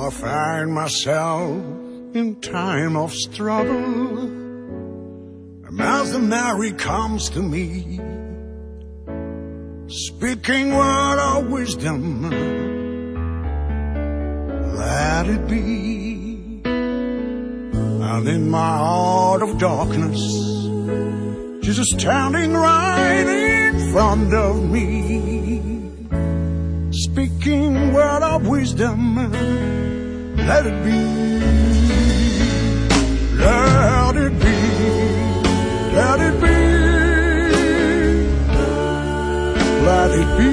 I find myself in time of struggle, Mother Mary comes to me, speaking word of wisdom, let it be. And in my heart of darkness, Jesus standing right in front of me, speaking word of wisdom, let it be, let it be, let it be, let it be.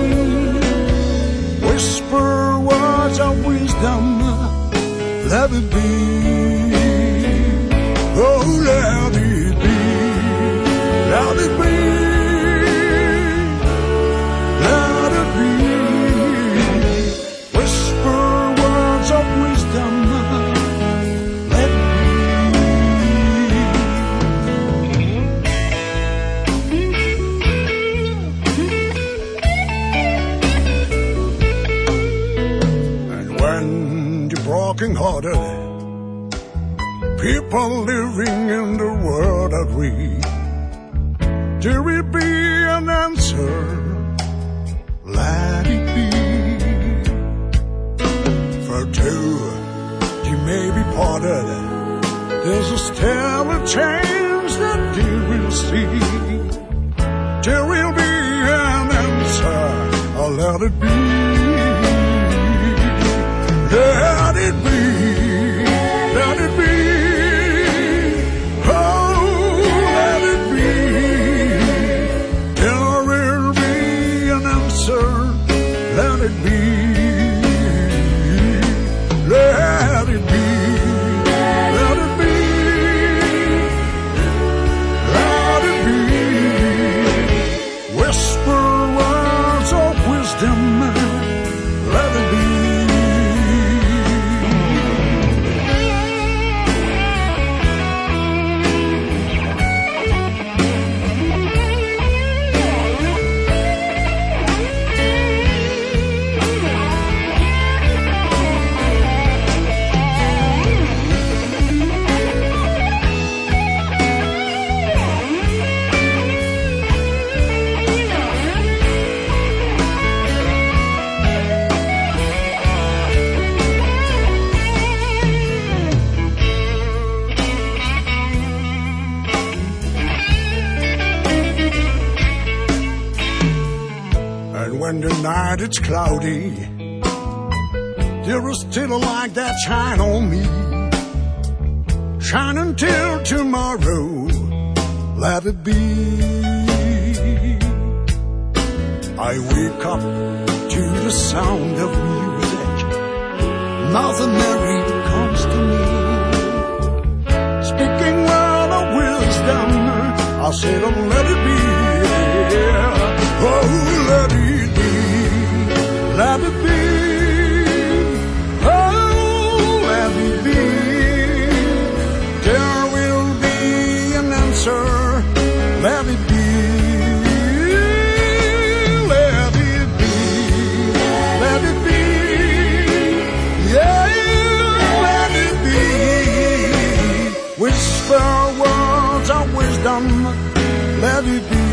Whisper words of wisdom, let it be. Oh, let it be, let it be, let it be. Whisper words of wisdom, let it be. And when the broken-hearted people living in the world agree, there will be an answer, let it be. For two, you may be parted, there's still a chance that they will see. There will be an answer, let it be. Let it be, let it be. Let it be, let it be, let it be, let it be. Whisper words of wisdom, let it be. When the night is cloudy, there is still a light that shine on me. Shine until tomorrow, let it be. I wake up to the sound of music. Mother Mary comes to me, speaking word of wisdom. I said, oh, let it be, yeah. Oh, let it be, let it be, oh, let it be. There will be an answer, let it be, let it be, let it be, yeah, let it be. Whisper words of wisdom, let it be.